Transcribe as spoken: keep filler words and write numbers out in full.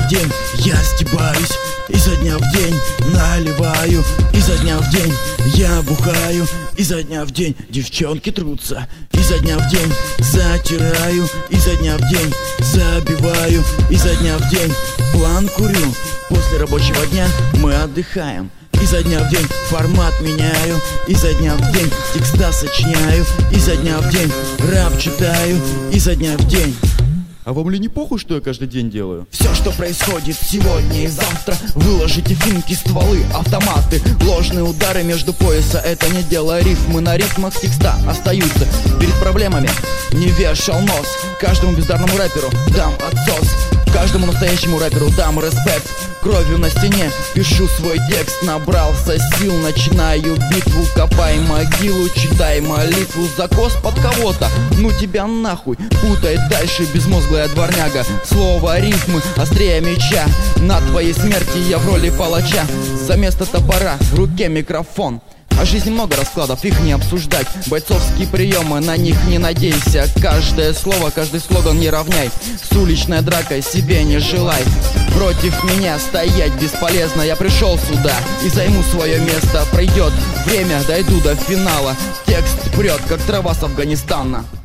день я стебаюсь, изо дня в день наливаю, изо дня в день я бухаю, изо дня в день девчонки трутся, изо дня в день затираю, изо дня в день забиваю, изо дня в день план курю. После рабочего дня мы отдыхаем, изо дня в день формат меняю, изо дня в день текста сочиняю, изо дня в день рэп читаю, изо дня в день. А вам ли не похуй, что я каждый день делаю? Все, что происходит сегодня и завтра, выложите финки, стволы, автоматы, ложные удары между пояса. Это не дело рифмы, на ритмах текста остаются. Перед проблемами не вешал нос, каждому бездарному рэперу дам отсос, каждому настоящему рэперу дам респект. Кровью на стене пишу свой текст, набрался сил, начинаю битву. Копай могилу, читай молитву, закос под кого-то, ну тебя нахуй. Путай дальше, безмозглая дворняга, слово рифмы острее меча. На твоей смерти я в роли палача, за место топора в руке микрофон. О жизни много раскладов, их не обсуждать. Бойцовские приемы, на них не надейся. Каждое слово, каждый слоган не равняй. С уличной дракой себе не желай. Против меня стоять бесполезно. Я пришел сюда и займу свое место. Пройдет время, дойду до финала. Текст прет, как трава с Афганистана.